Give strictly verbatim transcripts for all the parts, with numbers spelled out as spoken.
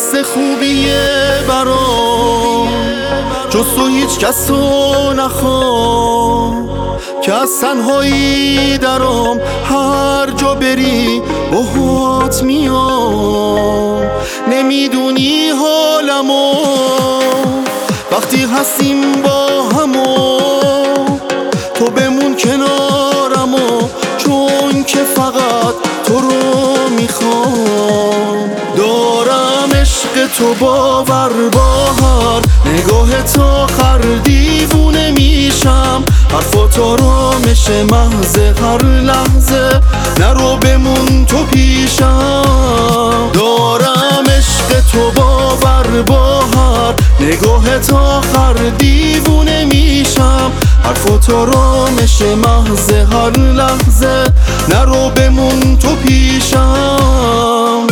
حس خوبیه برام جز تو هیچ کس رو نخوام که از تنهایی درام هر جا بری باهات میام. نمیدونی حالمو وقتی هستیم با همو، تو بمون کنارمو چون که فقط تو رو میخوام. دارم عشق تو باور با هر نگاه تا آخر دیوونه میشم. حرفات آرامش محض هر لحظه، نرو بمون تو پیشم. دارم عشق تو باور با هر نگاه تا آخر دیوونه میشم. حرفات آرامش محض هر لحظه، نرو بمون تو پیشم.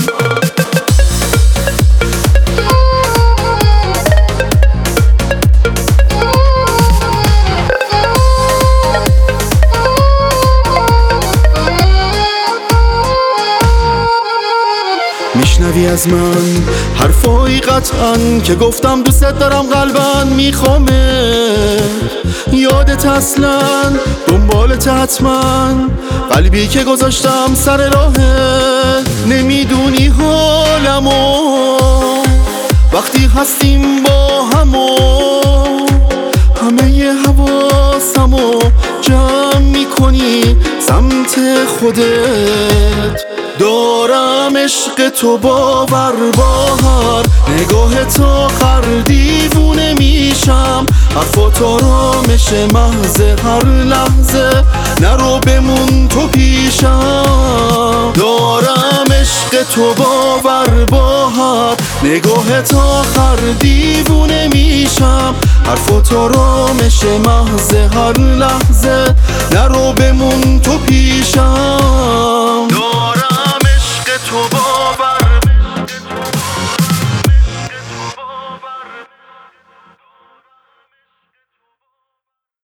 میشنوی از من حرفایی قطعا که گفتم دوست دارم قلبم میخوامه. یادت اصلا دنبالت حتما، قلبی که گذاشتم سر راهه. نمیدونی حالمو وقتی هستیم با همو، همه ی حواسمو جمع میکنی سمت خودت. دارم عشق تو باور با هر نگاه تا آخر دیوونه میشم. حرفات آرامش محض هر لحظه، نرو بمون تو پیشم. دارم عشق تو باور با هر نگاه تا آخر دیوونه میشم. حرفات آرامش محض هر لحظه، نرو بمون تو پیشم.